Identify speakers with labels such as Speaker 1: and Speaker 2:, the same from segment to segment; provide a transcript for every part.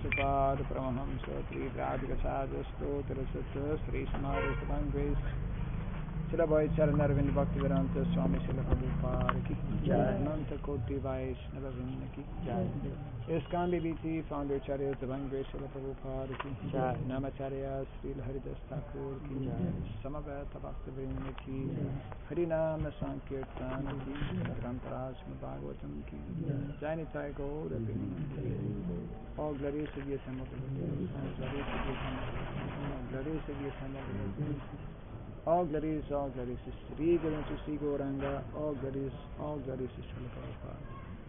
Speaker 1: Prabhupada Paramahamsa Triradhikachadastottarasutta Sri Smarasabhan Grace Srila Bhai Charanarvind Bhaktivedanta Swami Srila Prabhupada Ki Jai Nanta Koti Vaishnava Vrinda Ki Jai ISKCON BBT Founder Acharya Divine Grace Srila Prabhupada Ki Jai Namacharya Srila Haridas Thakur Ki Jai Samaveta Bhaktivinoda Ki Harinama Sankirtan Ki Grantarasma Bhagavatam Ki Jai Nitai Gaura All glories to the assembled all glories to the assembled all glories to Sri Guru to Sri Gauranga, all glories to Srila Prabhupada.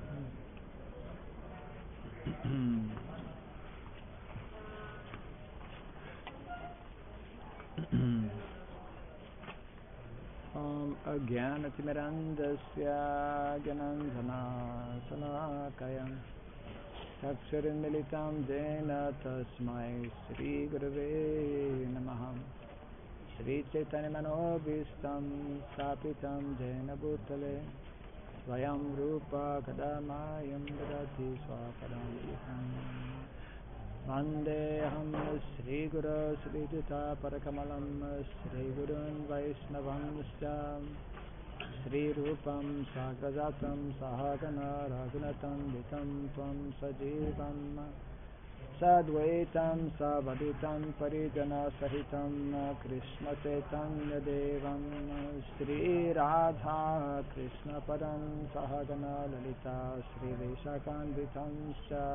Speaker 1: Ajnanatimirandasya Janandhana Salakayam Taksarimilitam Jena Tasmai Sri Gurave Namaha Sri Chaitanya Manobhistam Sapitam Jena Bhutale Svayam Rupa Kadamayam Dadati Swapadam Vandeham Sri Guru Sri Dita Parakamalam Sri Gurun Vaishnavamscha Sri Rupam Sagrajatam Sahagana Raghunatam Vitam Tvam Sajivam Sadvaitam Savaditam Parijana Sahitam Krishna Chaitanya Devam Sri Radha Krishna Padam Sahagana Lalita Sri Veshakanvitam Sha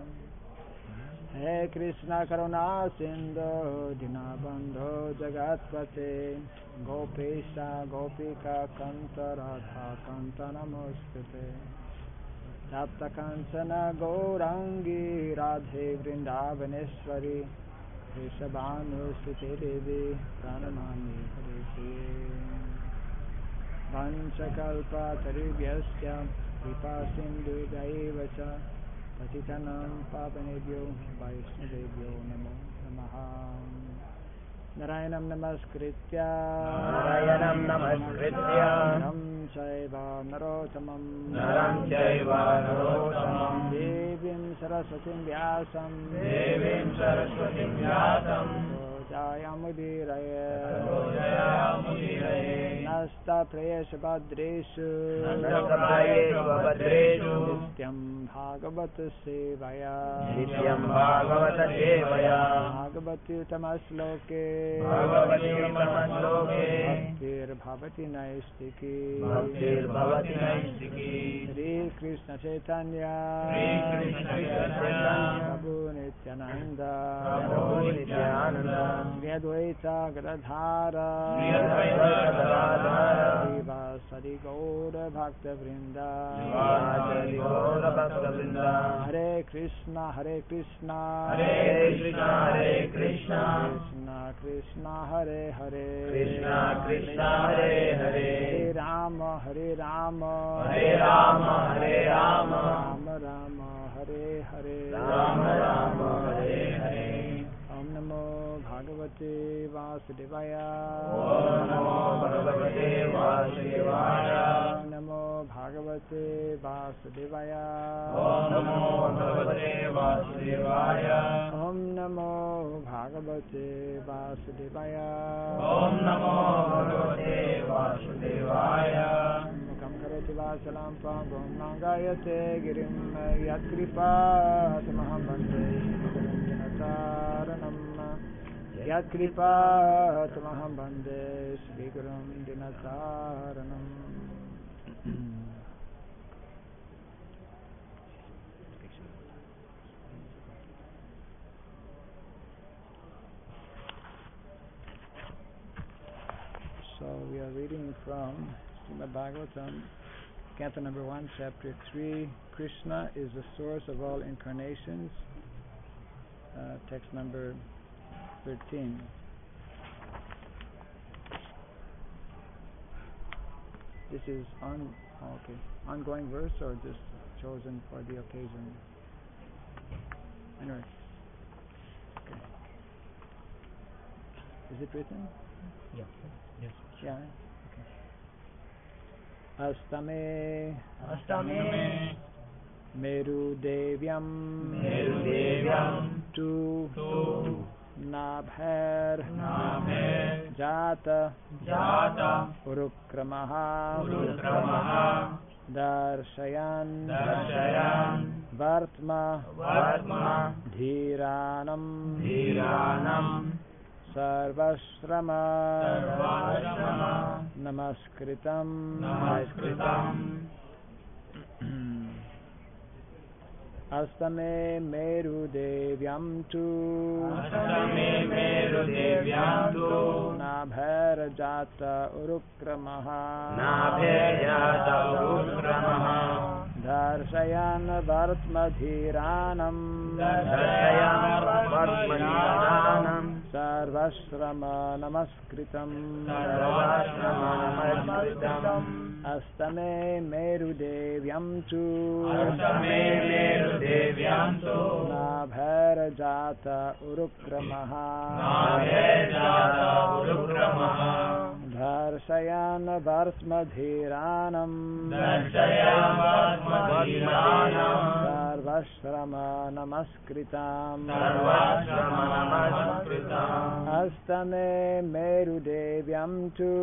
Speaker 1: He Krishna Karuna Sindhu Dinabandho Jagatpate Gopesha Gopika Kanta Radha Kanta Namostute Tapta Kancana Gaurangi Radhe Vrindavaneshwari Rishabhanu Sute Devi Pranamami Hare Vanchakalpa Taribhyasya Kripa Sindhu Daivacha Patitanam Pavanebhyo Vaishnavebhyo Namo Namaha Narayanam Namaskritya Naram Chaiva Narottamam Devim Saraswatim Vyasam Jayamudiraye Nasta Prayesha Badreshu Nityam Bhagavata Sevaya Bhagavati Utamasloke Bhaktir Bhavati Naistiki Sri Krishna Chaitanya Prabhu Nityananda Sri Advaita Gadadhara Sri Gaura Bhakta Vrinda Hare Krishna Krishna Krishna Hare Hare Hare Rama Hare Rama Rama Hare Hare Om Namo Bhagavate Vasudevaya Om Namo Bhagavate Vasudevaya Om Namo Bhagavate Vasudevaya Om Namo Bhagavate Vasudevaya Mukam karoti vasalam pangam nangayate girim yatkripa tamaham bande dinataranam yatkripa tamaham bande Shri Gurum dinataranam. So we are reading from Srimad Bhagavatam, Canto number 1, Chapter 3. Krishna is the source of all incarnations. Text number 13. This is ongoing verse or just chosen for the occasion? Anyway. Okay. Is it written?
Speaker 2: Yeah. Yes.
Speaker 1: Yeah. Okay. Astame Meru Devyam tu nabher jata urukramaha darshayan vartma dhiranam sarvashrama namaskritam Astame meru devyam tu nabher jata urukramaha darshayan vartma dhiranam sarvashrama namaskritam Astame meru devyam tu nabher jata urukramaha darshayan vartma dhiranam sarvashrama namaskritam Astame meru devyam tu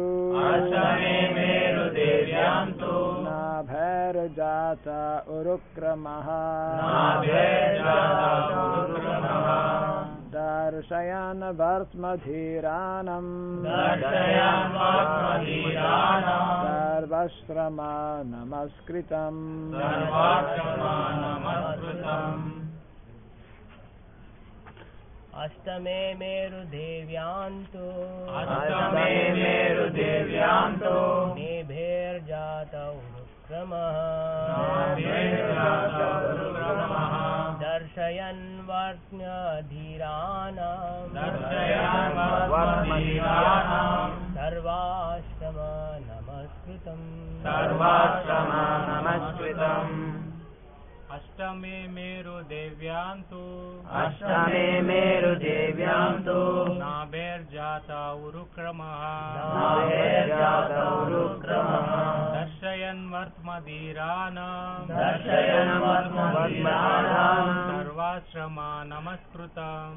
Speaker 1: nabher jata urukramaha darshayan vartma dhiranam sarvashrama namaskritam
Speaker 3: Astame meru devyanto nebher jata urukramaha darshayan vartma dhiranam sarvashrama namaskritam
Speaker 2: Astame meru devyantu nabher jata urukramaha darshayan vartma dhiranam sarvashrama namaskritam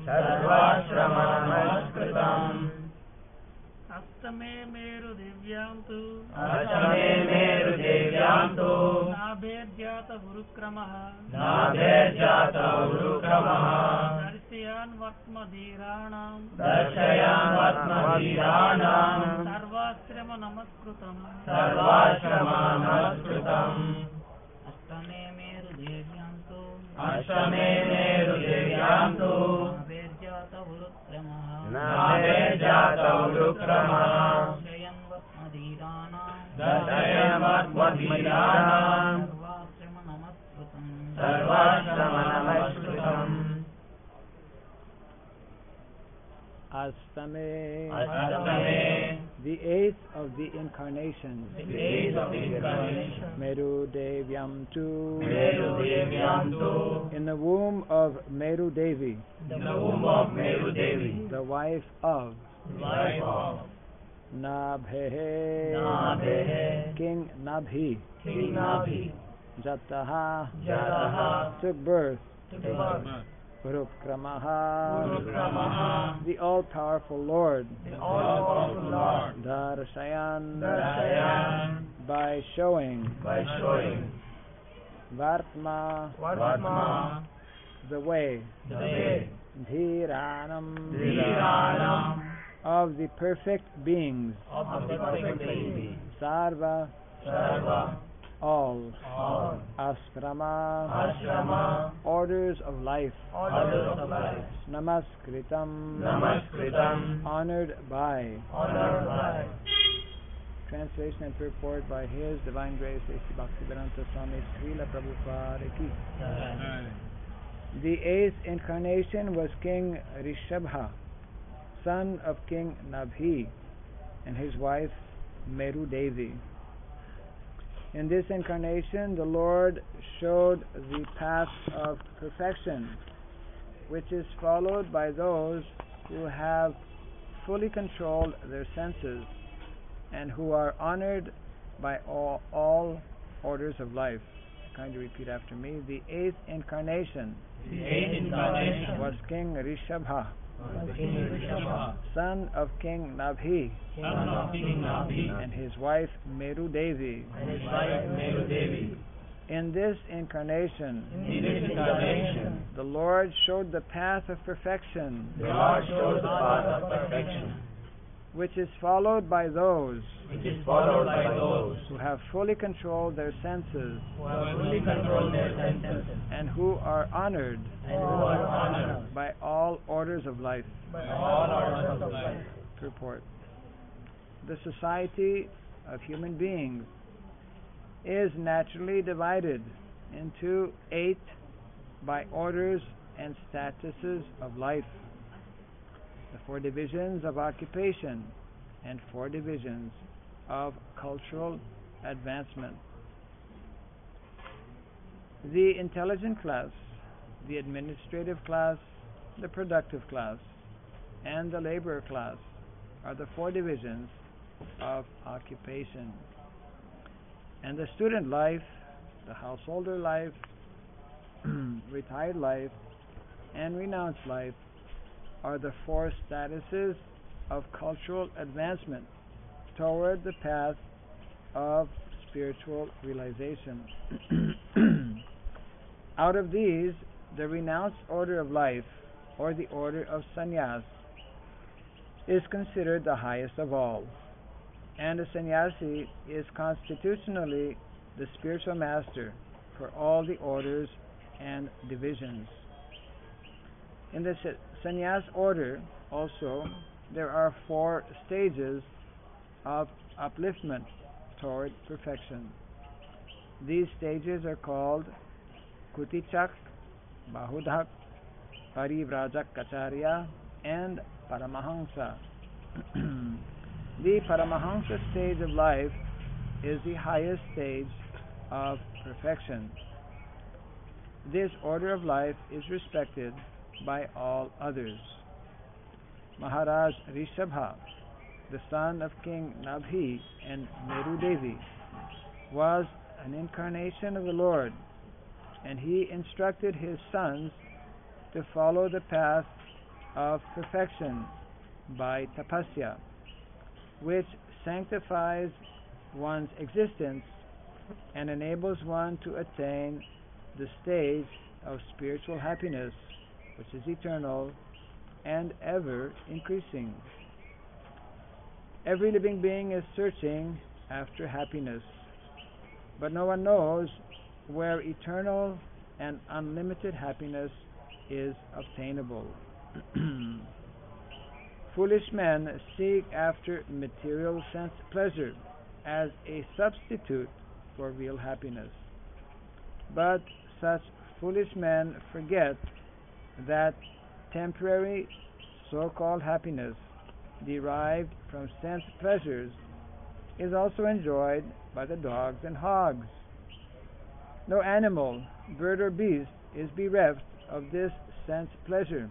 Speaker 2: Astame meru devyantu nabher jata urukramaha darshayan vartma dhiranam sarvashrama namaskritam Astame meru devyantu nabher jata urukramaha darshayan vartma dhiranam sarvashrama namaskritam
Speaker 1: Astame, the eighth of the incarnations, Meru Devyam tu, in the womb of Meru Devi, the wife of Nabhe, King Nabhi, Jataha, took birth, Urukramaha, the all-powerful Lord, Darshayan, by showing, Vartma, the way, Dhiranam, of the perfect beings, Sarva, all, Ashrama, orders of life, Namaskritam, honored by. Translation and purport by His Divine Grace A.C. Bhaktivedanta Swami Srila Prabhupada Ki. The eighth incarnation was King Rishabha, son of King Nabhi, and his wife Meru Devi. In this incarnation, the Lord showed the path of perfection, which is followed by those who have fully controlled their senses and who are honored by all orders of life. kindly repeat after me. The eighth incarnation
Speaker 2: The eighth incarnation
Speaker 1: was King Rishabha,
Speaker 2: was King Rishabha,
Speaker 1: son of King Nabhi,
Speaker 2: son of King Nabhi,
Speaker 1: and his wife Meru Devi.
Speaker 2: and his wife Meru Devi.
Speaker 1: In this incarnation,
Speaker 2: In this incarnation,
Speaker 1: the Lord showed the path of perfection,
Speaker 2: the Lord showed the path of perfection,
Speaker 1: which is followed by those
Speaker 2: which is followed by those
Speaker 1: who have fully controlled their senses
Speaker 2: who have fully controlled their senses
Speaker 1: and who are honored
Speaker 2: and who are honored
Speaker 1: by all orders of life.
Speaker 2: by all orders of life.
Speaker 1: Purport. The society of human beings is naturally divided into 8 by orders and statuses of life. The 4 divisions of occupation and 4 divisions of cultural advancement. The intelligent class, the administrative class, the productive class, and the laborer class are the 4 divisions of occupation. And the student life, the householder life, retired life, and renounced life are the 4 statuses of cultural advancement toward the path of spiritual realization. Out of these, the renounced order of life, or the order of sannyas, is considered the highest of all, and a sannyasi is constitutionally the spiritual master for all the orders and divisions. In the sannyas order also, there are 4 stages of upliftment toward perfection. These stages are called Kutichak, Bahudak, Parivrajak Kacharya, and Paramahansa. The Paramahansa stage of life is the highest stage of perfection. This order of life is respected by all others. Maharaj Rishabha, the son of King Nabhi and Meru Devi, was an incarnation of the Lord, and he instructed his sons to follow the path of perfection by tapasya, which sanctifies one's existence and enables one to attain the stage of spiritual happiness, which is eternal and ever increasing. Every living being is searching after happiness, but no one knows where eternal and unlimited happiness is obtainable. Foolish men seek after material sense pleasure as a substitute for real happiness. But such foolish men forget that temporary so-called happiness derived from sense pleasures is also enjoyed by the dogs and hogs. No animal, bird or beast is bereft of this sense pleasure.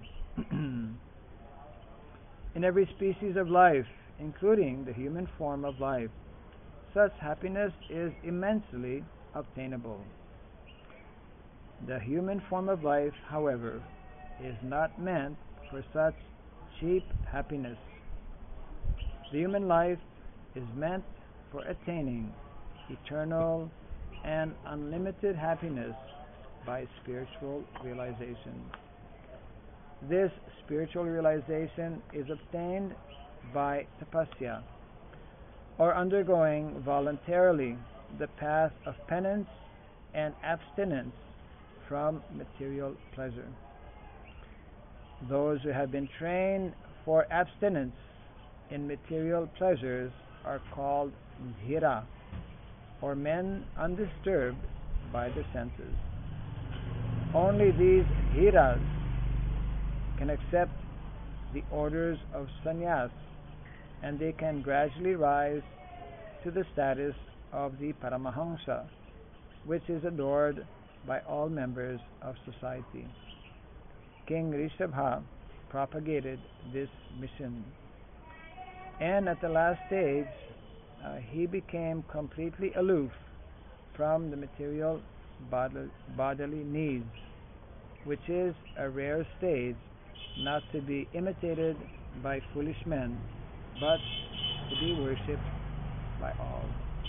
Speaker 1: In every species of life, including the human form of life, such happiness is immensely obtainable. The human form of life, however, is not meant for such cheap happiness. The human life is meant for attaining eternal and unlimited happiness by spiritual realization. This spiritual realization is obtained by tapasya, or undergoing voluntarily the path of penance and abstinence from material pleasure. Those who have been trained for abstinence in material pleasures are called dhira, or men undisturbed by the senses. Only these dhiras can accept the orders of sannyas, and they can gradually rise to the status of the Paramahansa, which is adored by all members of society. King Rishabha propagated this mission, and at the last stage he became completely aloof from the material bodily needs, which is a rare stage, not to be imitated by foolish men, but to be worshipped by all.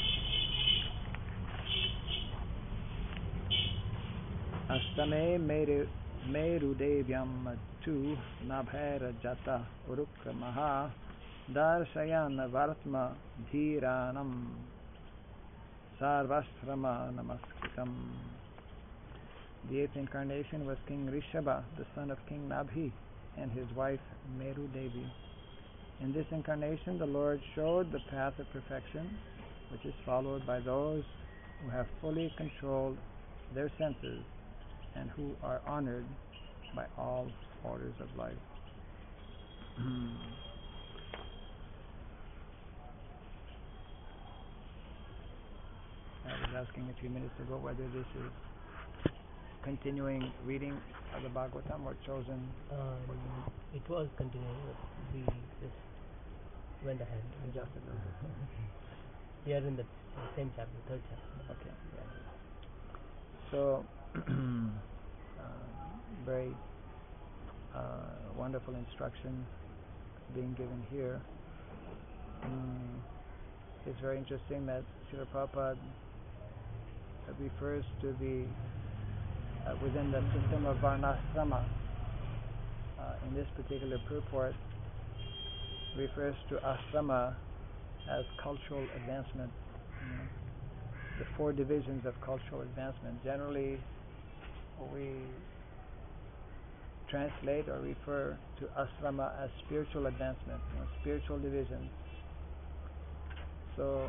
Speaker 1: Astame Merudevyam tu Nabhaira Jata Urukramaha Darshayan Vartma Dhiranam Sarvashrama Namaskritam. The eighth incarnation was King Rishabha, the son of King Nabhi, and his wife Meru Devi. In this incarnation, the Lord showed the path of perfection, which is followed by those who have fully controlled their senses and who are honored by all orders of life. I was asking a few minutes ago whether this is continuing reading of the Bhagavatam or chosen.
Speaker 3: It was continuing, but we just went ahead.
Speaker 1: Adjusted.
Speaker 3: We are in the same chapter, third chapter.
Speaker 1: Okay. Yeah. So, very wonderful instruction being given here. It's very interesting that Srila Prabhupada refers to the within the system of Varnasrama in this particular purport refers to asrama as cultural advancement. The four divisions of cultural advancement. Generally, we translate or refer to asrama as spiritual advancement, spiritual divisions. So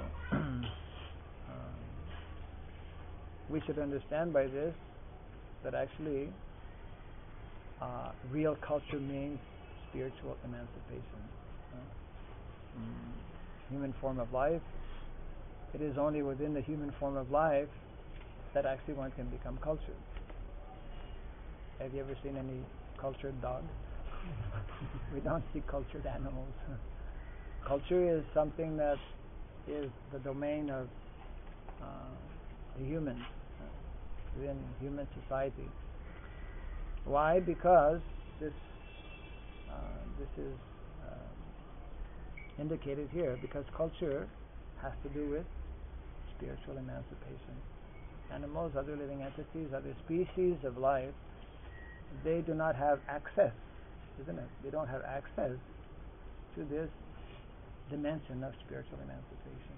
Speaker 1: we should understand by this that actually real culture means spiritual emancipation. Human form of life, it is only within the human form of life that actually one can become cultured. Have you ever seen any cultured dog? We don't see cultured animals. Culture is something that is the domain of the human, within human society. Why? Because this is indicated here, because culture has to do with spiritual emancipation. Animals, other living entities, other species of life, they do not have access, isn't it? They don't have access to this dimension of spiritual emancipation.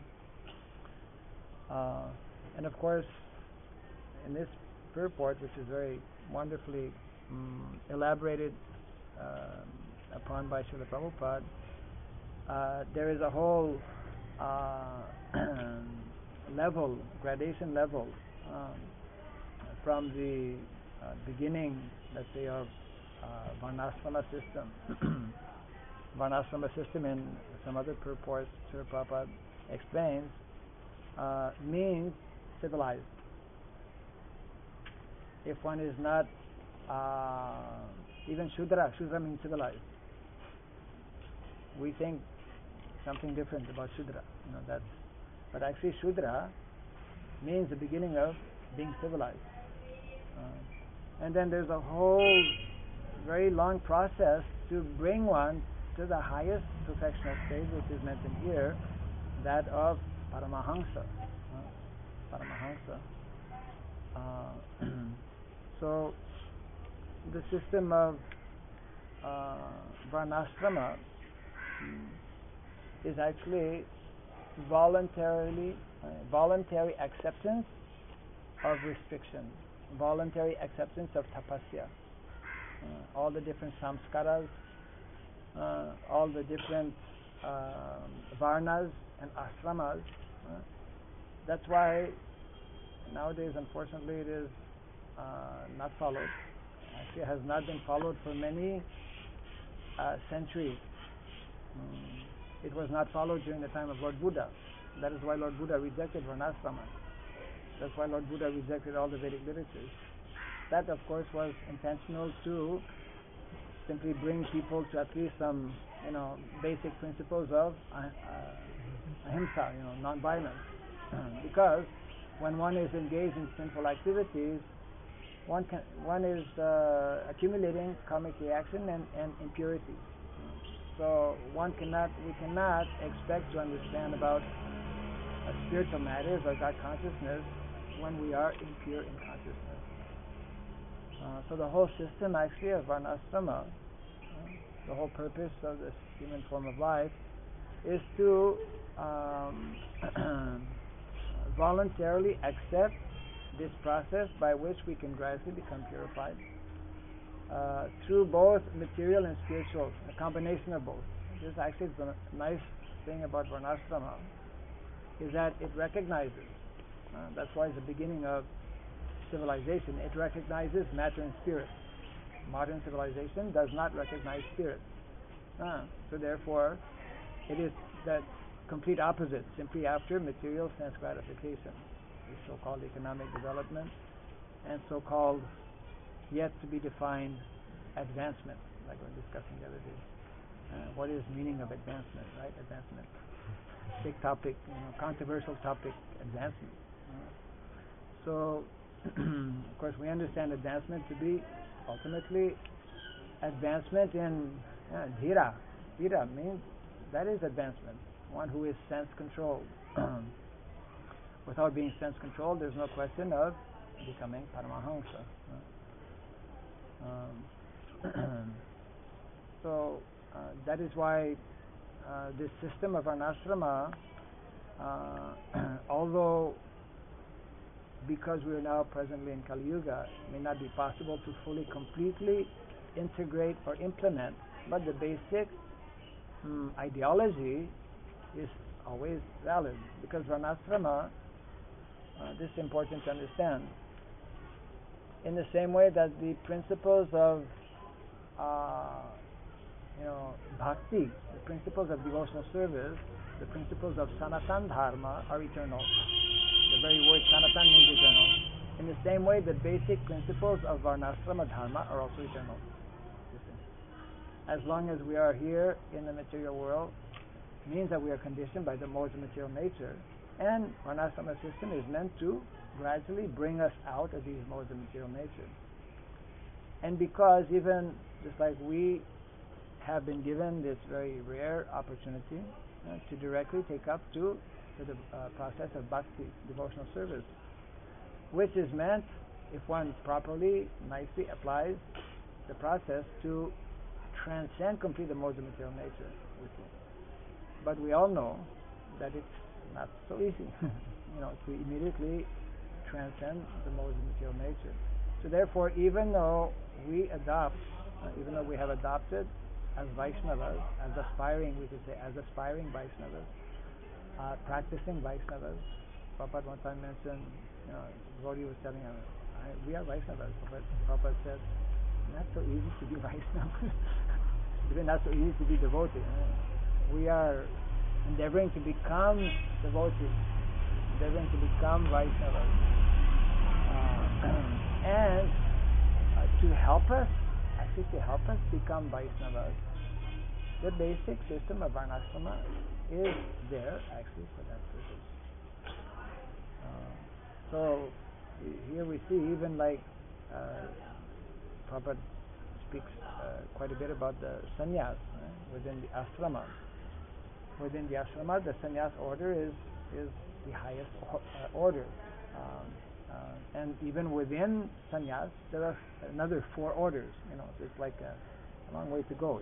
Speaker 1: And of course, in this purport, which is very wonderfully elaborated upon by Srila Prabhupada, there is a whole gradation level from the beginning, let's say, of Varnasrama system. Varnasrama system in some other purports, Srila Prabhupada explains, means civilized. If one is not even Shudra means civilized. We think something different about Shudra, but actually Shudra means the beginning of being civilized. And then there's a whole very long process to bring one to the highest perfectional stage, which is mentioned here, that of Paramahansa. So the system of Varnasrama is actually voluntary acceptance of restriction, voluntary acceptance of tapasya, all the different samskaras, all the different varnas and ashramas. That's why nowadays, unfortunately, it is not followed. Actually, it has not been followed for many centuries. It was not followed during the time of Lord Buddha. That is why Lord Buddha rejected Varnasrama. That's why Lord Buddha rejected all the Vedic literatures. That, of course, was intentional to simply bring people to at least some, basic principles of ahimsa, non-violence. Because when one is engaged in sinful activities, one is accumulating karmic reaction and impurity. So we cannot expect to understand about spiritual matters or God consciousness when we are impure in consciousness. So the whole system actually of varnashrama, the whole purpose of this human form of life, is to voluntarily accept this process by which we can gradually become purified through both material and spiritual, a combination of both. This actually is the nice thing about varnashrama, is that it recognizes, that's why it's the beginning of civilization, it recognizes matter and spirit. Modern civilization does not recognize spirit. So therefore, it is the complete opposite, simply after material sense gratification, the so-called economic development and so-called yet to be defined advancement, like we were discussing the other day. What is meaning of advancement, right? Advancement. Big topic, controversial topic, advancement. So, of course, we understand advancement to be ultimately advancement in dhira. Dhira means that is advancement. One who is sense controlled. Without being sense controlled, there's no question of becoming Paramahamsa. So that is why this system of varnashrama, although because we are now presently in Kali Yuga, may not be possible to fully, completely integrate or implement, but the basic ideology is always valid, because varnashrama, this is important to understand, in the same way that the principles of bhakti, the principles of devotional service, the principles of Sanatan Dharma are eternal. The very word Sanatan means eternal. In the same way, the basic principles of varnashrama dharma are also eternal. As long as we are here in the material world, means that we are conditioned by the modes of material nature, and varnashrama system is meant to gradually bring us out of these modes of material nature. And because even just like we have been given this very rare opportunity to directly take up to the process of bhakti, devotional service, which is meant, if one properly, nicely applies the process, to transcend completely the modes of material nature. But we all know that it's not so easy, to immediately transcend the modes of material nature. So therefore, even though we have adopted as Vaishnavas, as aspiring, we could say, as aspiring Vaishnavas, practicing Vaishnavas. Prabhupada one time mentioned, Gauri was telling him, we are Vaishnavas. Prabhupada said, not so easy to be Vaishnavas. Even not so easy to be devotee. We are endeavoring to become devotees, endeavoring to become Vaishnavas. And to help us become Vaishnavas, the basic system of varnashrama is there actually for that purpose. So here we see, even like Prabhupada speaks quite a bit about the sannyas within the ashrama. Within the ashrama, the sannyas order is the highest order. And even within sannyas, there are another 4 orders. It's like a long way to go.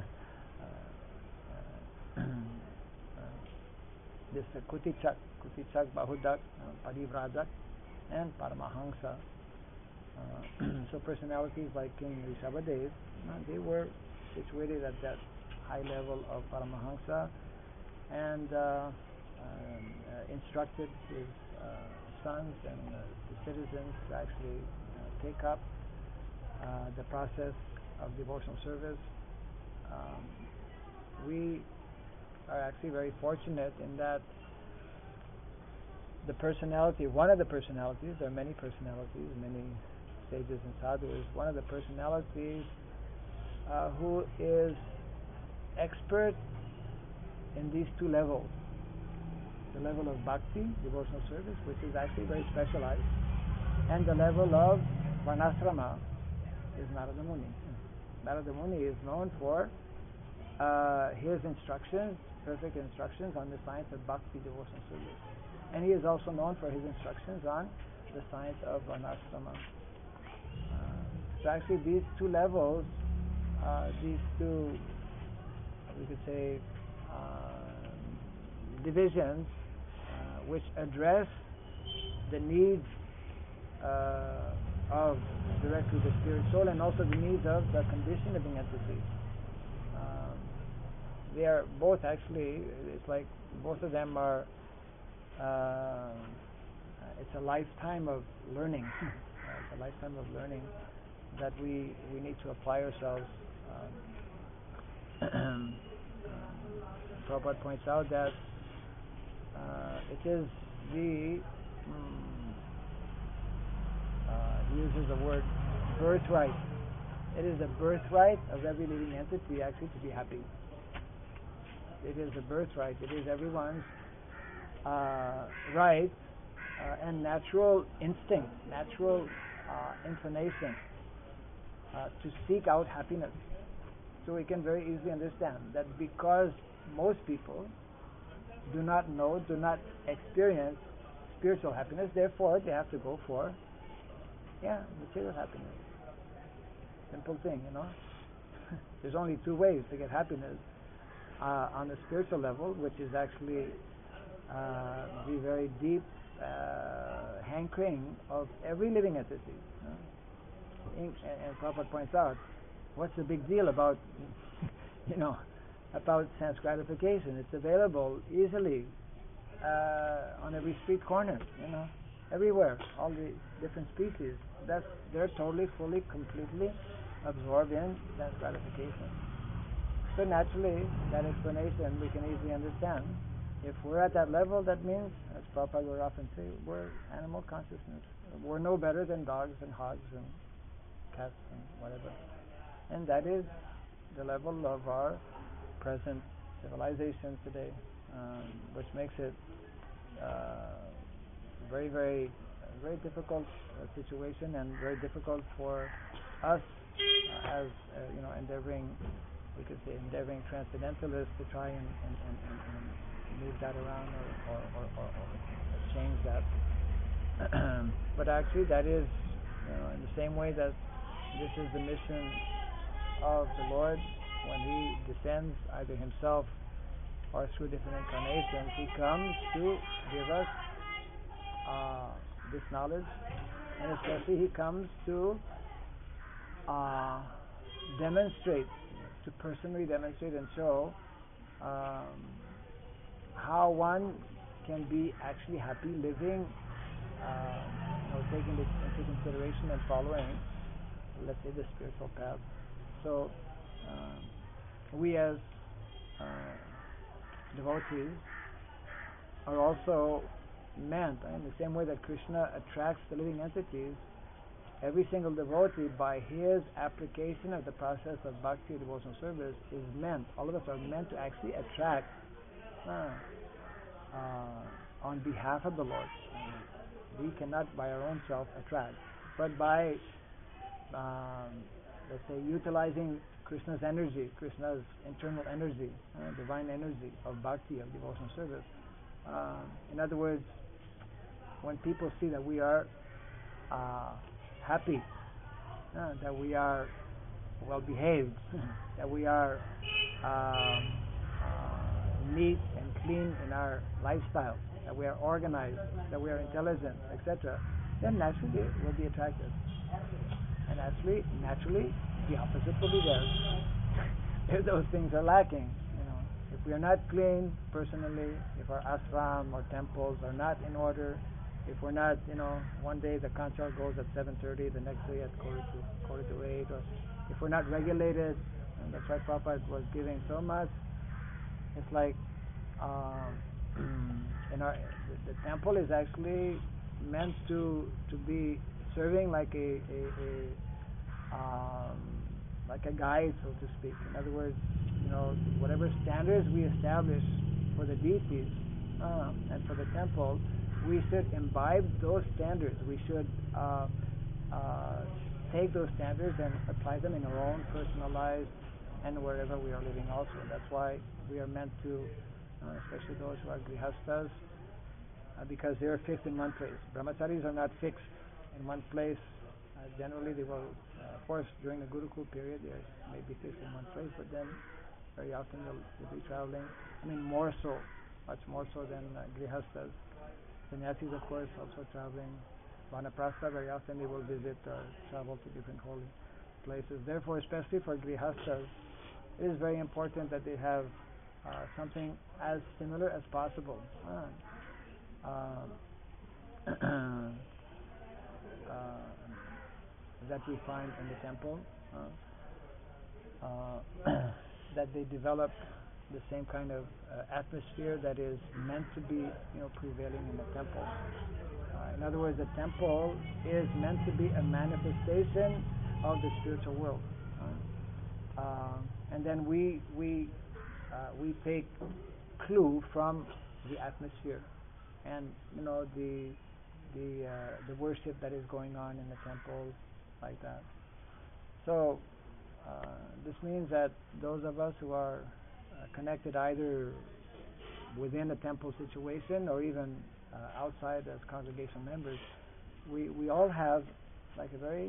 Speaker 1: This Kutichak, Bahudak, Parivradak, and Paramahamsa. So personalities like King Rishabhadev, they were situated at that high level of Paramahamsa, and instructed his sons and the citizens to actually take up the process of devotional service. We are actually very fortunate in that one of the personalities, there are many personalities, many sages and sadhus, one of the personalities who is expert in these 2 levels, the level of bhakti, devotional service, which is actually very specialized, and the level of varnasrama is Narada Muni. Narada Muni is known for his instructions, perfect instructions on the science of bhakti, devotional service. And he is also known for his instructions on the science of varnasrama. So actually these two levels, these two, we could say, divisions which address the needs of directly the spirit soul and also the needs of the conditioned living entity. They are both actually, it's like both of them are, it's a lifetime of learning. It's a lifetime of learning that we need to apply ourselves. Prabhupada points out that it is the he uses the word birthright. It is the birthright of every living entity actually to be happy. It is the birthright. It is everyone's right and natural instinct, natural inclination to seek out happiness. So we can very easily understand that because most people do not know, do not experience spiritual happiness, therefore they have to go for material happiness. Simple thing, you know. There's only two ways to get happiness on the spiritual level, which is actually the very deep hankering of every living entity. And Prabhupada points out, what's the big deal about about sense gratification? It's available easily on every street corner, everywhere. All the different species, they're totally, fully, completely absorbed in sense gratification. So naturally, that explanation we can easily understand. If we're at that level, that means, as Prabhupada would often say, we're animal consciousness. We're no better than dogs and hogs and cats and whatever. And that is the level of our present civilization today, which makes it very, very, very difficult situation, and very difficult for us as endeavoring transcendentalists to try and move that around or change that. But actually, that is in the same way that this is the mission of the Lord when He descends, either Himself or through different incarnations. He comes to give us this knowledge, and especially He comes to demonstrate, to personally demonstrate and show how one can be actually happy living, taking into consideration and following, let's say, the spiritual path. So we as devotees are also meant, in the same way that Krishna attracts the living entities, every single devotee, by his application of the process of bhakti, devotional service, is meant, all of us are meant to actually attract on behalf of the Lord. We cannot by our own self attract, but by let's say utilizing Krishna's energy, Krishna's internal energy, divine energy of bhakti, of devotional service. In other words, when people see that we are happy, that we are well behaved, that we are neat and clean in our lifestyle, that we are organized, that we are intelligent, etc., then naturally we'll be attracted. And naturally, the opposite will be there. If those things are lacking, if we are not clean personally, if our ashram or temples are not in order, if we're not, one day the concert goes at 7:30, the next day at quarter to 8, or if we're not regulated, and that's why Prabhupada was giving so much. It's like the temple is actually meant to be serving like a guide, so to speak. In other words, whatever standards we establish for the deities, And for the temple, we should imbibe those standards. We should take those standards and apply them in our own personal lives and wherever we are living also. That's why we are meant to, especially those who are grihastas, because they are fixed in one place. Brahmacharis are not fixed in one place. Generally, they will, of course, during the Gurukul period, they may be fixed in one place, but then very often they'll be traveling. I mean, more so, much more so than grihastas. Sannyasis, of course, also traveling. Vanaprastha, very often they will visit or travel to different holy places. Therefore, especially for grihastas, it is very important that they have something as similar as possible that we find in the temple, that they develop the same kind of atmosphere that is meant to be, prevailing in the temple. In other words, the temple is meant to be a manifestation of the spiritual world, and then we take clue from the atmosphere and the worship that is going on in the temple, like that. So this means that those of us who are connected either within a temple situation or even outside as congregational members, we all have like a very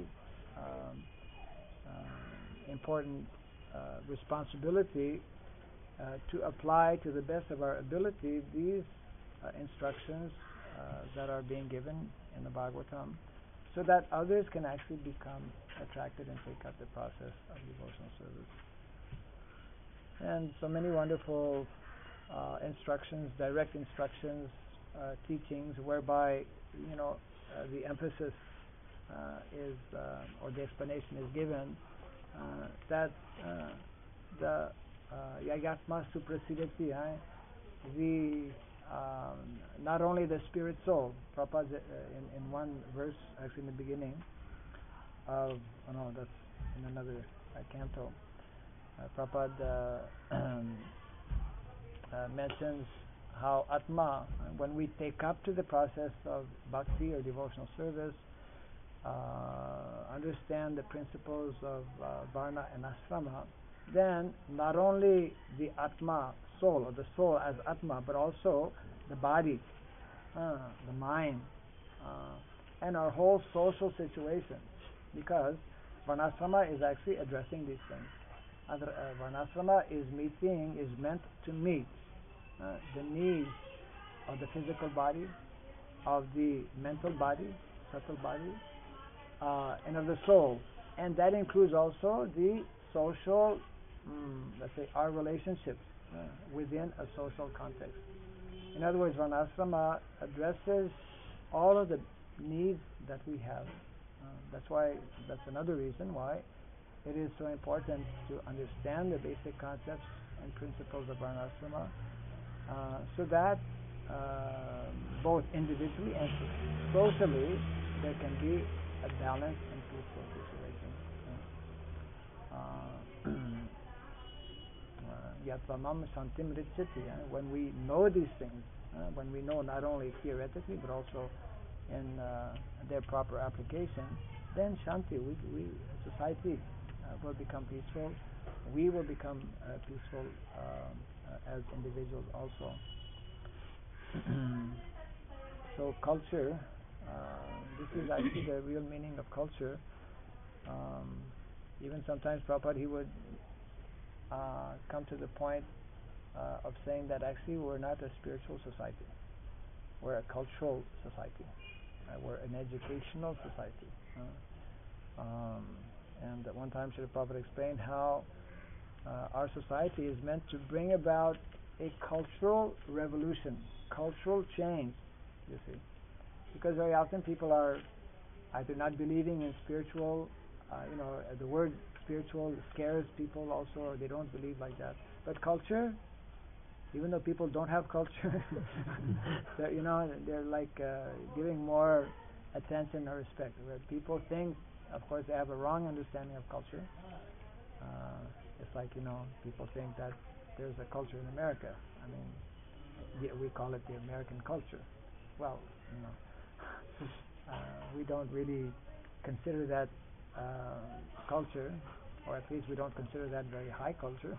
Speaker 1: important responsibility to apply to the best of our ability these instructions that are being given in the Bhagavatam, so that others can actually become attracted and take up the process of devotional service. And so many wonderful instructions, direct instructions, teachings, whereby the emphasis is or the explanation is given that the Yagatma Suprasidati, the not only the spirit soul. Prabhupada in one verse, actually in the beginning of, that's in another canto, Prabhupada mentions how Atma, when we take up to the process of bhakti or devotional service, understand the principles of Varna and Asrama, then not only the Atma, soul, or the soul as Atma, but also the body, the mind, and our whole social situation, because Varnasrama is actually addressing these things. Varnasrama is meant to meet the needs of the physical body, of the mental body, subtle body, and of the soul. And that includes also the social, let's say, our relationships within a social context. In other words, Varnasrama addresses all of the needs that we have. That's another reason why it is so important to understand the basic concepts and principles of Varnasrama, so that both individually and socially there can be a balanced and peaceful situation. Yatvamam Shantim Richati. When we know these things, when we know not only theoretically but also in their proper application, then Shanti, society will become peaceful. We will become peaceful as individuals also. So culture, this is actually the real meaning of culture. Even sometimes Prabhupada, he would come to the point of saying that actually we're not a spiritual society. We're a cultural society. We're an educational society. And at one time Srila Prabhupada explained how our society is meant to bring about a cultural revolution, cultural change, you see. Because very often people are either not believing in spiritual, the word spiritual scares people also, or they don't believe like that. But culture, even though people don't have culture, they're like giving more attention or respect. Where people think, of course, they have a wrong understanding of culture. It's like, people think that there's a culture in America. I mean, we call it the American culture. Well, we don't really consider that culture, or at least we don't consider that very high culture.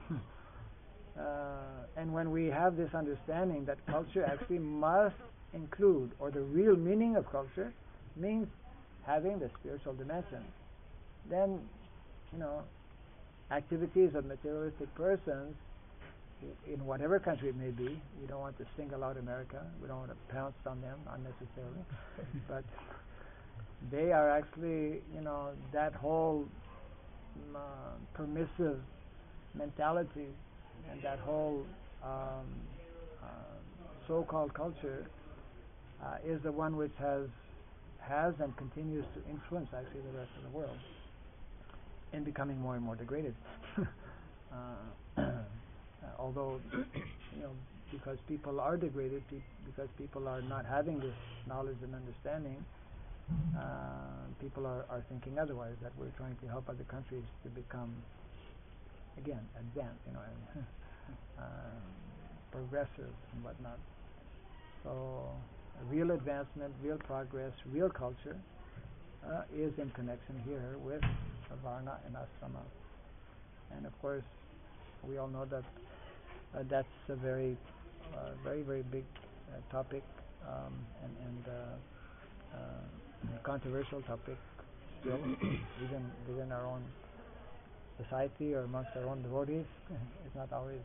Speaker 1: And when we have this understanding that culture actually must include, or the real meaning of culture means having the spiritual dimension, then activities of materialistic persons in whatever country it may be, we don't want to single out America, we don't want to pounce on them unnecessarily, but they are actually, that whole permissive mentality and that whole so-called culture is the one which has and continues to influence actually the rest of the world in becoming more and more degraded. Although, because people are degraded, because people are not having this knowledge and understanding, people are thinking otherwise, that we're trying to help other countries to become, again, advanced, and progressive and whatnot. So, real advancement, real progress, real culture is in connection here with Varna and Asrama. And of course, we all know that that's a very, very big topic and controversial topic still, even within our own society or amongst our own devotees. It's not always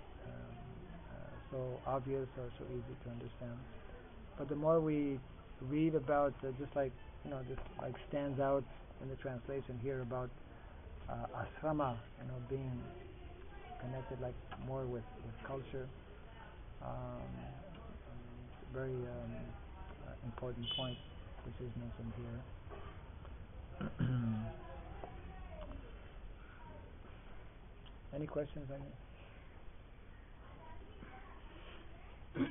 Speaker 1: so obvious or so easy to understand. But the more we read about, just like stands out in the translation here about asrama, being connected more with culture, very important point which is mentioned here. Any questions on it?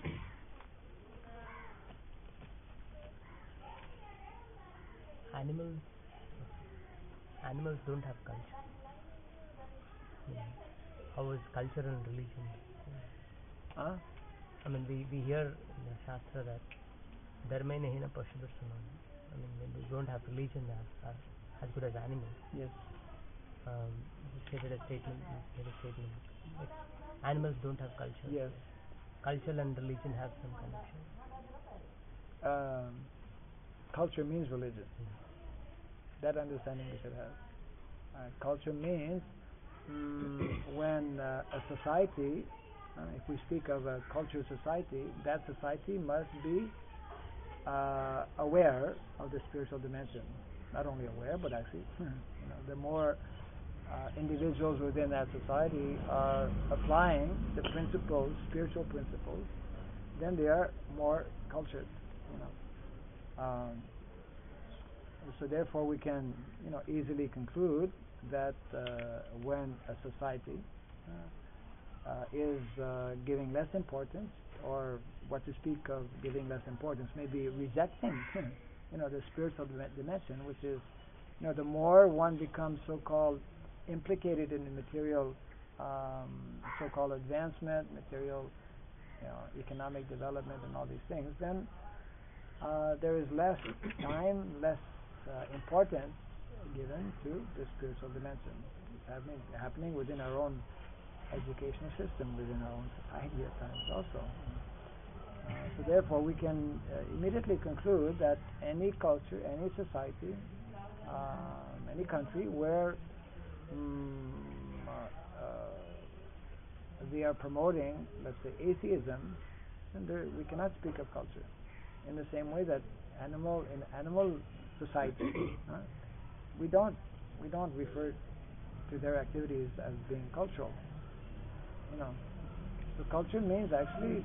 Speaker 3: Animals don't have culture. How is culture and religion? I mean, we hear in the Shastra that dharma nehina pashudarsanam. I mean, we don't have religion as good as animals.
Speaker 1: Yes.
Speaker 3: You stated a statement. Like, animals don't have culture.
Speaker 1: Yes.
Speaker 3: Culture and religion have some connection.
Speaker 1: Culture means religion. That understanding we should have. Culture means when a society, if we speak of a cultured society, that society must be aware of the spiritual dimension. Not only aware, but actually, the more individuals within that society are applying the principles, spiritual principles, then they are more cultured. So therefore, we can, easily conclude that when a society is giving less importance, or what to speak of giving less importance, maybe rejecting, the spiritual dimension, which is, the more one becomes so-called implicated in the material, so-called advancement, material, economic development, and all these things, then there is less time, less importance given to the spiritual dimension. It's happening within our own educational system, within our own society at times also. So therefore we can immediately conclude that any culture, any society, any country where they are promoting, let's say, atheism, then we cannot speak of culture. In the same way that in animal society, we don't refer to their activities as being cultural. So culture means actually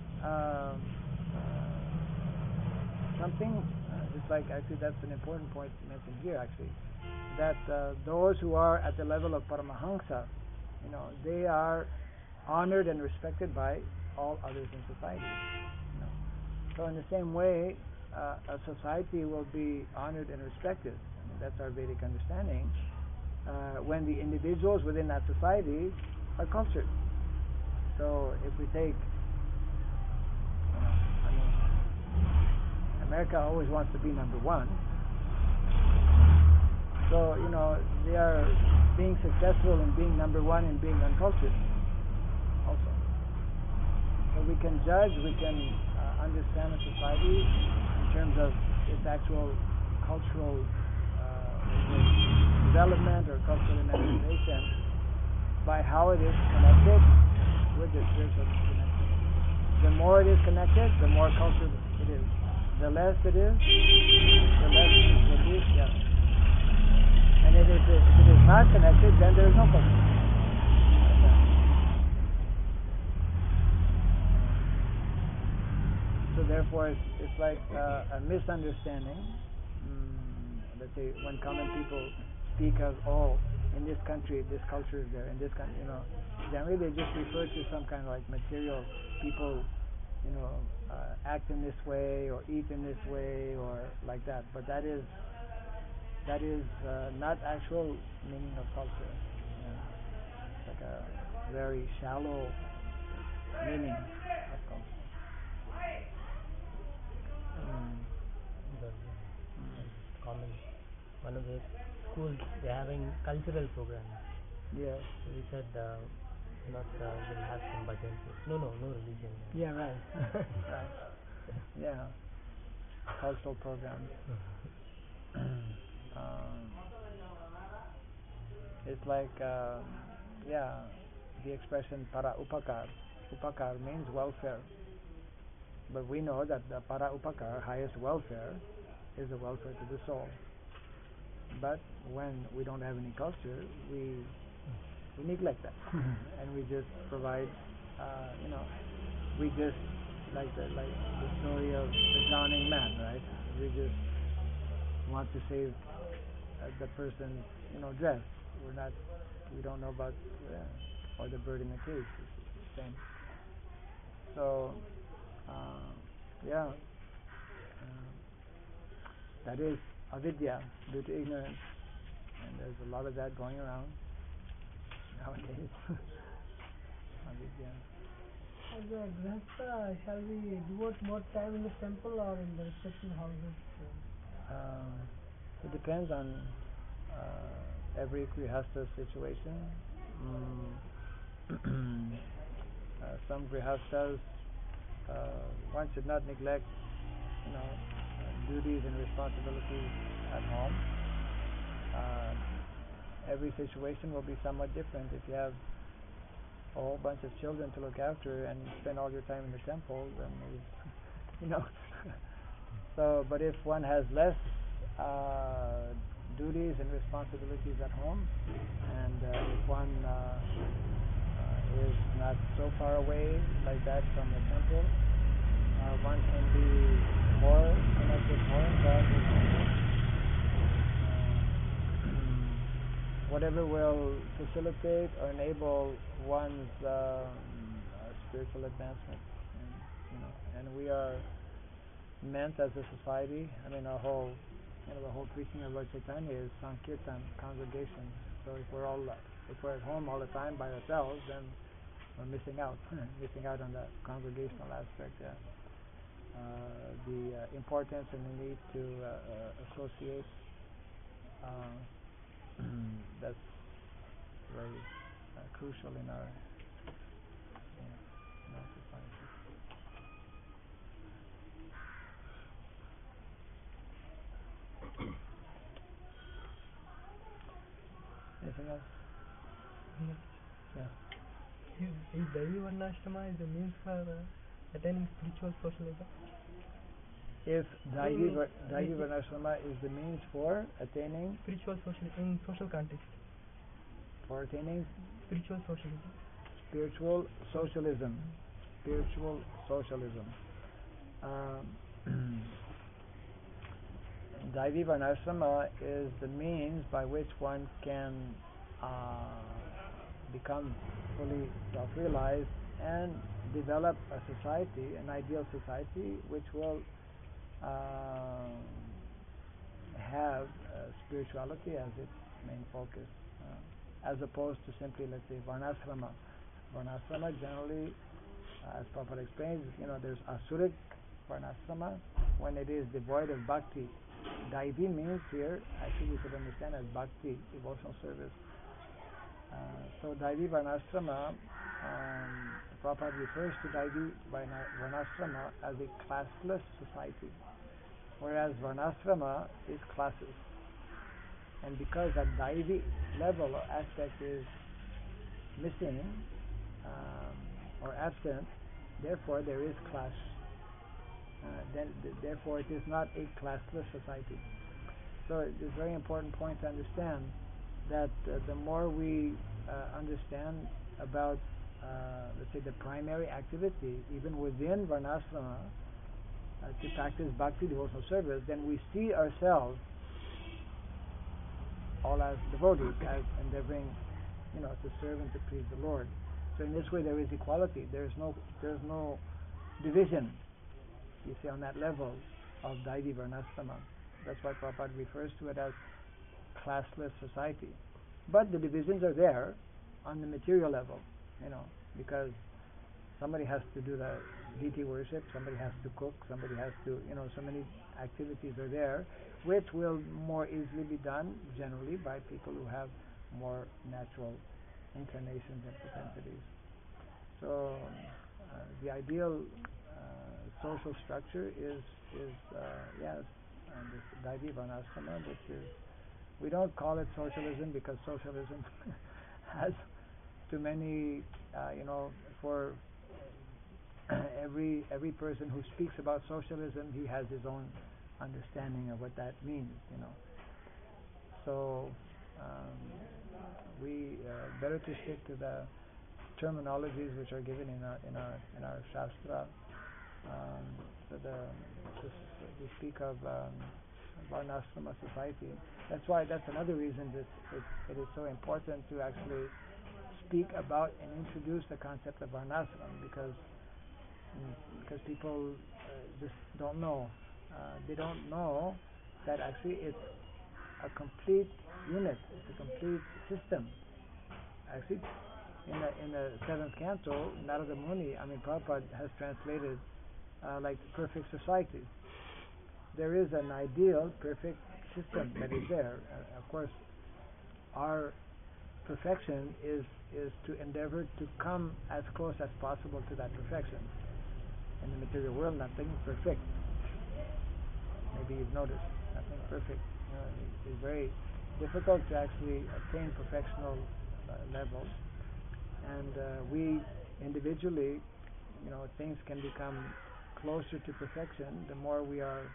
Speaker 1: something. It's like actually that's an important point to mention here. Actually, that those who are at the level of Paramahansa, they are honored and respected by all others in society. So in the same way, a society will be honored and respected. That's our Vedic understanding. When the individuals within that society are cultured. So if we take America always wants to be number one. So, they are being successful in being number one and being uncultured also. So we can judge, we can understand a society in terms of its actual cultural development or cultural emancipation by how it is connected with the spiritual dimension. The more it is connected, the more cultured it is. The less it is, the less it will be. Yeah. And if it is not connected, then there is no culture. So therefore, it's like a misunderstanding. Let's say when common people speak of, in this country, this culture is there, in this country, generally they just refer to some kind of like material people, act in this way or eat in this way or like that. But that is not actual meaning of culture. It's like a very shallow meaning of culture.
Speaker 3: Common. One of the schools, they're having cultural programs.
Speaker 1: Yes.
Speaker 3: So we said, we'll have some bhajan. No religion.
Speaker 1: Yeah, right. Right. Yeah. Cultural programs. It's like, the expression para upakar. Upakar means welfare. But we know that the para upakar, highest welfare, is the welfare to the soul. But when we don't have any culture, we neglect that, and we just provide, we just like the story of the drowning man, right? We just want to save the person's, dress. We don't know about, or the bird in the cage. It's the same. So, that is avidya, due to ignorance, and there's a lot of that going around nowadays. Avidya.
Speaker 4: As a grihastha, shall we devote more time in the temple or in the respective houses?
Speaker 1: It depends on every grihastha situation. Some grihasthas, one should not neglect, duties and responsibilities at home. Every situation will be somewhat different. If you have a whole bunch of children to look after and spend all your time in the temple, then So, but if one has less duties and responsibilities at home, and if one is not so far away like that from the temple, one can be more connected, more involved with temple. Whatever will facilitate or enable one's spiritual advancement, and we are meant as a society. Our whole, the whole preaching of Lord Chaitanya is Sankirtan, congregation. So if we're at home all the time by ourselves, then we're missing out on the congregational aspect. Yeah. The importance and the need to associate. That's very crucial in our society. Anything else? Yeah.
Speaker 4: Is Daivi Varnashrama is the means for attaining spiritual socialism?
Speaker 1: If Daivi Varnashrama is the means for attaining
Speaker 4: spiritual socialism in social context.
Speaker 1: For attaining
Speaker 4: spiritual socialism.
Speaker 1: Spiritual socialism. Spiritual socialism. Daivi Varnashrama is the means by which one can become fully self-realized and develop a society, an ideal society, which will have spirituality as its main focus, as opposed to simply, let's say, Varnashrama. Varnashrama generally, as Prabhupada explains, there's Asuric Varnashrama, when it is devoid of bhakti. Daivi means here, actually we should understand as bhakti, devotional service. So Daivi Varnashrama, Prabhupada refers to Daivi Varnashrama as a classless society, whereas Varnashrama is classes. And because that Daivi level or aspect is missing or absent, therefore there is class. Therefore it is not a classless society. So it is a very important point to understand that the more we understand about, let's say, the primary activity, even within Varnashrama, to practice bhakti devotional service, then we see ourselves all as devotees, as endeavoring, to serve and to please the Lord. So in this way there is equality. There's no division, you see, on that level of Daivi Varnashrama. That's why Prabhupada refers to it as classless society. But the divisions are there on the material level, because somebody has to do the deity worship, somebody has to cook, somebody has to, so many activities are there, which will more easily be done generally by people who have more natural inclinations and propensities. So the ideal social structure is this Daivi Varnashrama, which is, we don't call it socialism because socialism has too many, for every person who speaks about socialism, he has his own understanding of what that means, So we better to stick to the terminologies which are given in our Shastra. We speak of Varnashrama society. That's another reason that it is so important to actually speak about and introduce the concept of Varnashram, because people just don't know. They don't know that actually it's a complete unit, it's a complete system. Actually, in the 7th canto, Narada Muni, Prabhupada has translated like perfect society. There is an ideal, perfect system that is there. Of course, our perfection is to endeavor to come as close as possible to that perfection. In the material world, nothing is perfect. Maybe you've noticed, nothing is perfect. It's very difficult to actually attain perfectional levels. And we individually, things can become closer to perfection the more we are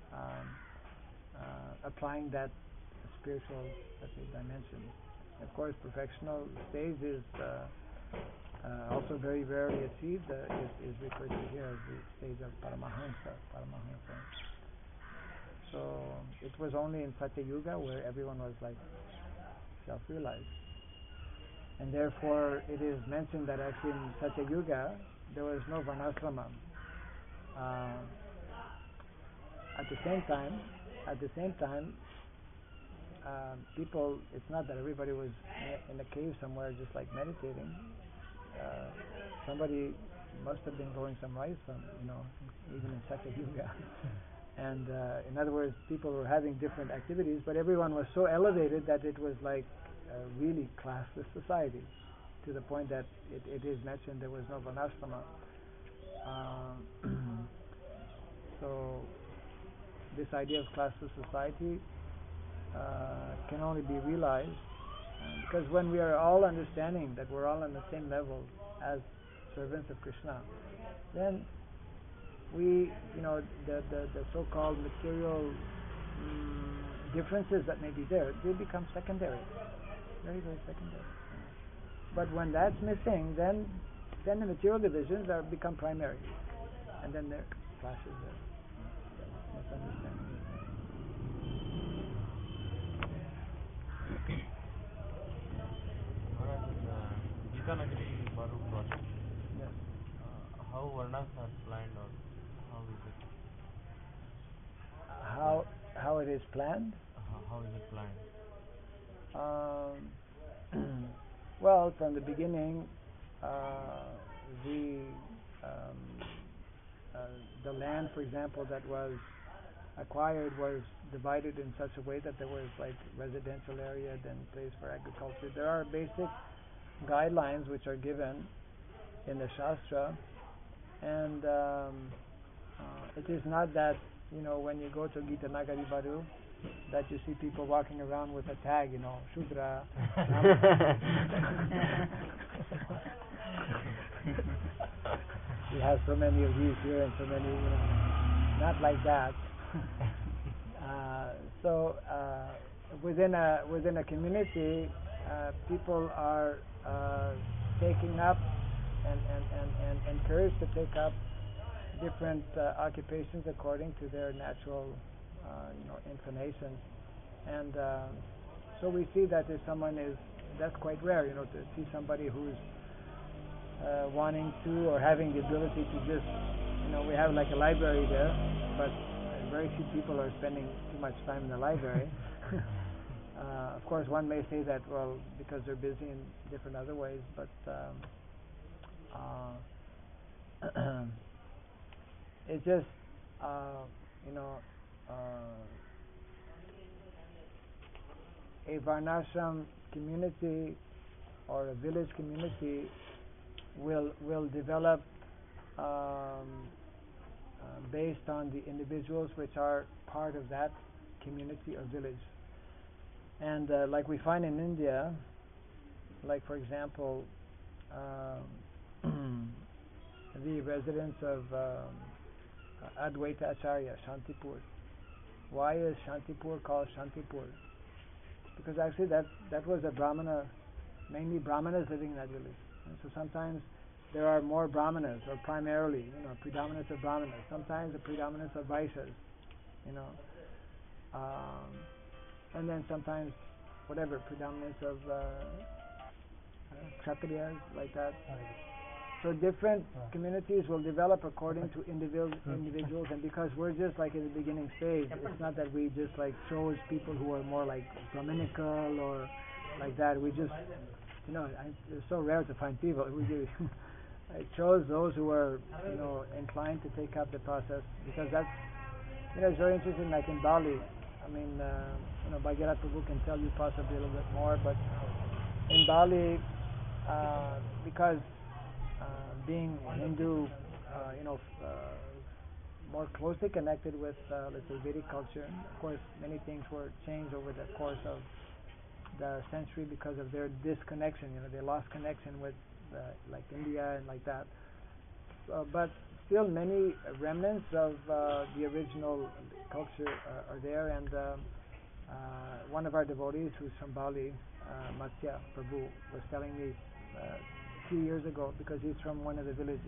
Speaker 1: applying that spiritual, let's say, dimension. Of course, perfectional stage is also very rarely achieved, is referred to here as the stage of Paramahansa. So it was only in Satya Yuga where everyone was like self-realized. And therefore it is mentioned that actually in Satya Yuga there was no Varnashrama. At the same time, people, it's not that everybody was in a cave somewhere just like meditating. Somebody must have been growing some rice, even in Satya Yuga. And in other words, people were having different activities, but everyone was so elevated that it was like a really classless society, to the point that it is mentioned there was no Varnashrama. So this idea of classless society can only be realized because when we are all understanding that we're all on the same level as servants of Krishna, then we, the so-called material differences that may be there, they become secondary, very, very secondary. But when that's missing, then the material divisions become primary, and then there clashes there. Misunderstanding.
Speaker 2: Gitanagari Baru project.
Speaker 1: Yes.
Speaker 2: How Varnas are planned, or how is it?
Speaker 1: How it is planned?
Speaker 2: How is it planned?
Speaker 1: Well, from the beginning, we the land, for example, that was acquired was divided in such a way that there was like residential area, then place for agriculture. There are basic guidelines which are given in the Shastra, and it is not that, when you go to Gita Nagari Baru, that you see people walking around with a tag, Shudra. We have so many of these here and so many, not like that. So within a community, people are taking up and encouraged to take up different occupations according to their natural inclinations, and so we see that if someone that's quite rare, to see somebody who's wanting to or having the ability to just, we have like a library there, but very few people are spending too much time in the library. Of course, one may say that, well, because they're busy in different other ways, but it's just, a Varnashram community or a village community will develop based on the individuals which are part of that community or village. And like we find in India, like for example, the residents of Advaita Acharya, Shantipur. Why is Shantipur called Shantipur? Because actually that was a Brahmana, mainly Brahmanas living in that village. And so sometimes there are more Brahmanas, or primarily, predominance of Brahmanas. Sometimes the predominance of Vaishyas, and then sometimes predominance of Kshatriyas, like that. So different communities will develop according to individuals, and because we're just like in the beginning stage, it's not that we just like chose people who are more like Brahminical or like that. We just, it's so rare to find people. I chose those who are, inclined to take up the process, because that's, it's very interesting. Like in Bali, I mean, Bhagirath Prabhu can tell you possibly a little bit more, but in Bali, because being Hindu, more closely connected with, let's say, Vedic culture. Of course, many things were changed over the course of the century because of their disconnection. They lost connection with, like India and like that. But still, many remnants of the original culture are there. And one of our devotees, who's from Bali, Matsya Prabhu, was telling me a few years ago, because he's from one of the villages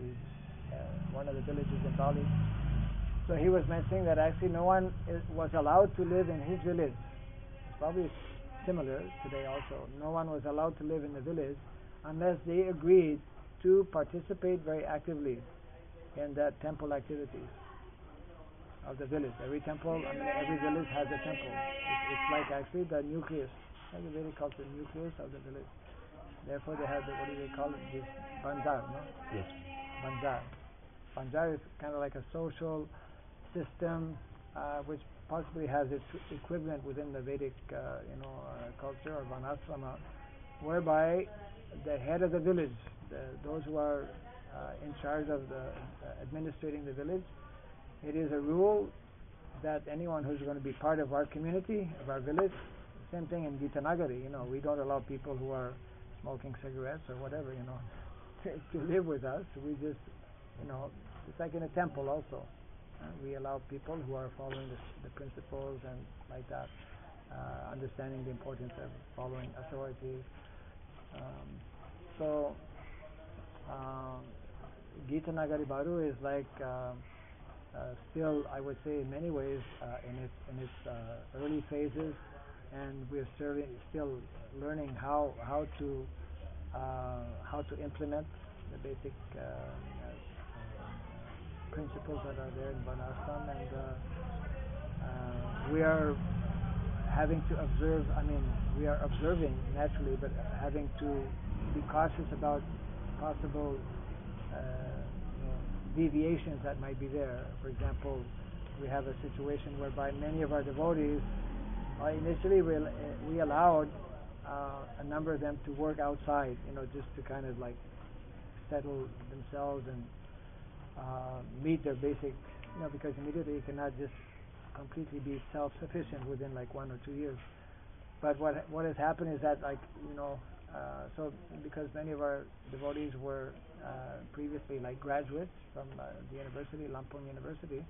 Speaker 1: in Bali. So he was mentioning that actually no one was allowed to live in his village. It's probably similar today also. No one was allowed to live in the village unless they agreed to participate very actively in the temple activities of the village. Every village has a temple. It's like actually the nucleus, like the Vedic culture, nucleus of the village. Therefore they have what do they call it? This banjar, no?
Speaker 5: Yes.
Speaker 1: Banjar. Banjar is kind of like a social system which possibly has its equivalent within the Vedic culture or Varnashrama, whereby the head of the village, those who are in charge of administrating the village, it is a rule that anyone who's going to be part of our community, of our village, same thing in Gita Nagari, we don't allow people who are smoking cigarettes or whatever, to live with us. We just, it's like in a temple also. We allow people who are following the principles and like that, understanding the importance of following authority. So Gita Nagari Baru is like still, I would say, in many ways in its early phases, and we're still learning how to implement the basic principles that are there in Varnashram, and we are having to observe. We are observing naturally, but having to be cautious about possible deviations that might be there. For example, we have a situation whereby many of our devotees, initially we allowed a number of them to work outside, just to kind of like settle themselves and meet their basic, because immediately you cannot just completely be self-sufficient within like 1 or 2 years. But what has happened is that so because many of our devotees were previously like graduates from the university, Lampung University,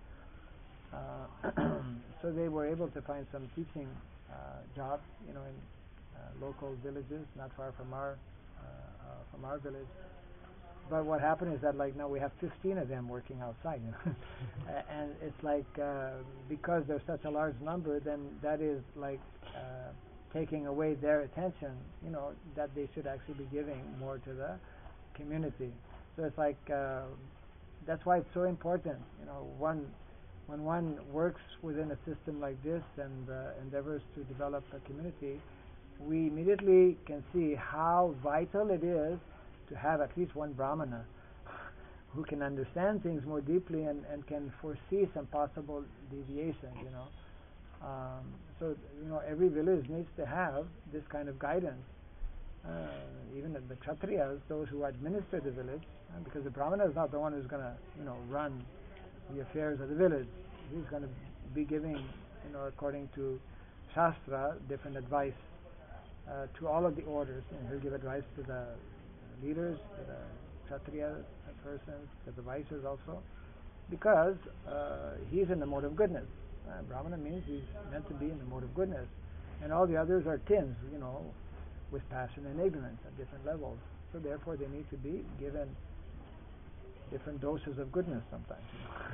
Speaker 1: so they were able to find some teaching jobs, in local villages not far from our village. But what happened is that like now we have 15 of them working outside, and it's like because there's such a large number, then that is like taking away their attention, that they should actually be giving more to the community. So it's like that's why it's so important, when one works within a system like this and endeavors to develop a community, we immediately can see how vital it is to have at least one brahmana who can understand things more deeply and can foresee some possible deviations, So, every village needs to have this kind of guidance. Even the Kshatriyas, those who administer the village, because the brahmana is not the one who's going to, run the affairs of the village. He's going to be giving, according to Shastra, different advice to all of the orders. And he'll give advice to the leaders, to the Kshatriya persons, to the Vaishyas also, because he's in the mode of goodness. Brahmana means he's meant to be in the mode of goodness, and all the others are tins, with passion and ignorance at different levels. So therefore they need to be given different doses of goodness sometimes.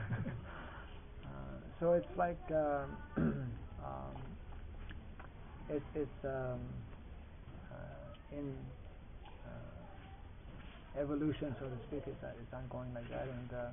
Speaker 1: So it's like in evolution, so to speak, it's ongoing like that. And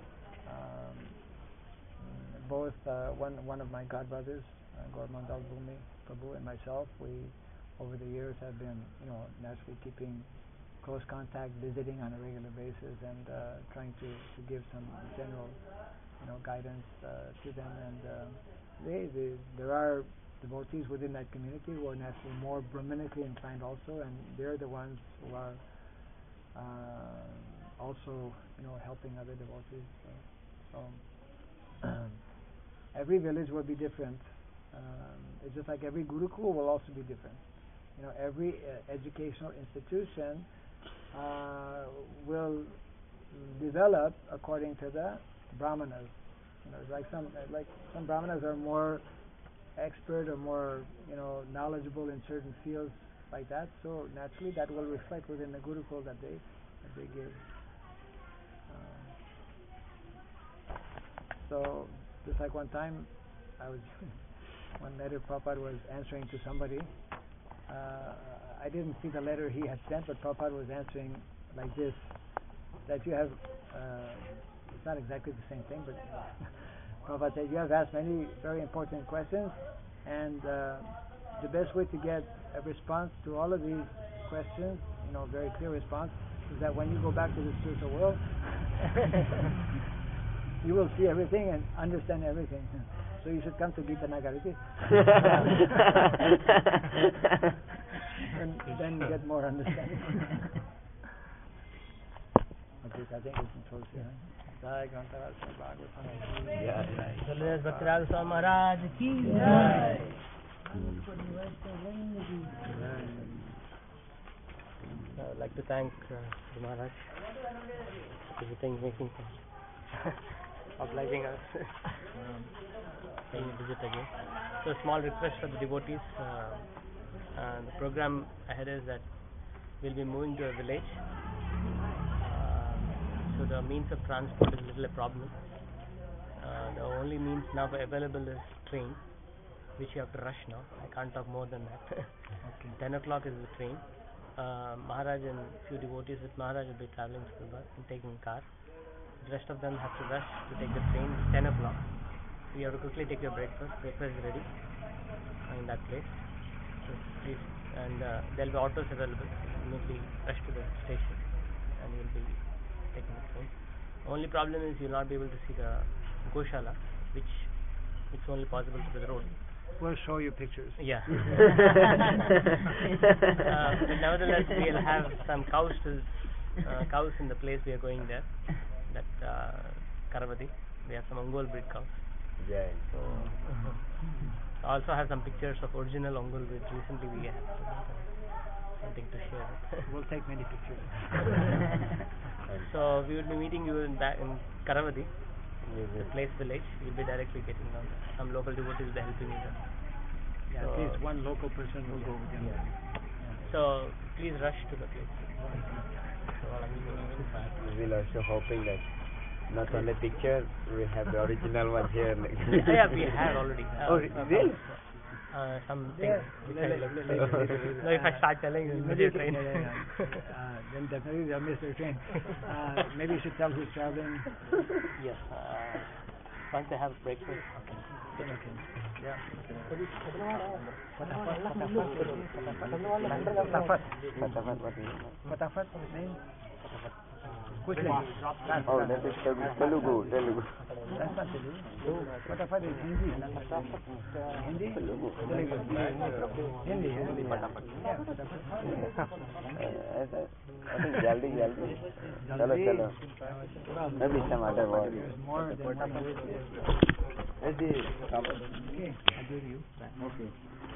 Speaker 1: both one of my godbrothers, Gaurmandal Bhumi Prabhu, and myself, we over the years have been, naturally keeping close contact, visiting on a regular basis, and trying to give some general, guidance to them. And there are devotees within that community who are naturally more Brahmanically inclined also, and they're the ones who are also, helping other devotees. So every village will be different. It's just like every Gurukul will also be different. Every educational institution will develop according to the brahmanas. Like some brahmanas are more expert or more knowledgeable in certain fields like that. So naturally, that will reflect within the Gurukul that they give. So just like one time, one letter Prabhupada was answering to somebody. I didn't see the letter he had sent, but Prabhupada was answering like this, that you have, it's not exactly the same thing, but Prabhupada said, you have asked many very important questions, and the best way to get a response to all of these questions, very clear response, is that when you go back to the spiritual world, you will see everything and understand everything. So you should come to Gita Nagarati. And then you get more understanding. Okay, so I think we can close here. Jai Grantaraj Bhagavatam.
Speaker 3: Jai Bhaktiraj Swami Maharaj ki
Speaker 4: Jai.
Speaker 3: I'd like to thank Guru Maharaj for visiting, making obliging us, paying a visit again. So a small request for the devotees. The program ahead is that we'll be moving to a village. So the means of transport is a little a problem. The only means now available is train, which you have to rush now. I can't talk more than that. Okay. 10 o'clock is the train. Maharaj and few devotees with Maharaj will be traveling school bus and taking car. The rest of them have to rush to take the train. It's 10 o'clock. So you have to quickly take your breakfast. Breakfast is ready in that place. So please, and there will be autos available. Immediately rush to the station and you will be taking the train. Only problem is you'll not be able to see the Goshala, which it's only possible through the road.
Speaker 1: We'll show you pictures.
Speaker 3: Yeah. But nevertheless, we'll have some cows in the place we are going there. That Karavati. We have some Ongole breed cows.
Speaker 5: Yeah.
Speaker 3: So I also have some pictures of original Ongole breed. Recently we have something to share.
Speaker 1: We'll take many pictures.
Speaker 3: So we will be meeting you in Karavati, the place village. You'll be directly getting on. Some local devotees will be helping you there.
Speaker 1: Yeah,
Speaker 3: So
Speaker 1: at least one local person will go with you.
Speaker 3: So please rush to the place.
Speaker 5: We're also hoping that not only picture, we have the original one here.
Speaker 3: Yeah, we have already.
Speaker 5: Oh, really?
Speaker 3: Something.
Speaker 1: Yeah.
Speaker 3: No, if I start telling you, miss your train.
Speaker 1: Then definitely they'll miss their train. Maybe you should tell who's traveling.
Speaker 3: Yes. Once they have breakfast.
Speaker 1: Okay. Yeah. Fatafat name? Which name?
Speaker 5: Oh, that is Telugu.
Speaker 1: That's not Telugu. Fatafat is Hindi. Hindi? Telugu. Hindi. Yeah, Fatafat.
Speaker 5: I think Jaldi. Chalo. Maybe some other word.
Speaker 1: There's more than one.
Speaker 5: Where's the
Speaker 1: Okay, I'll give you.
Speaker 5: Okay.